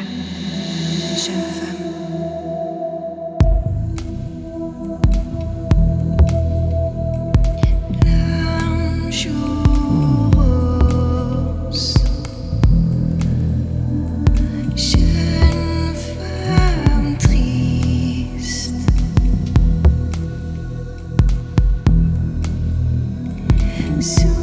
Jeune femme. L'âme joue rose. Jeune femme triste. Sous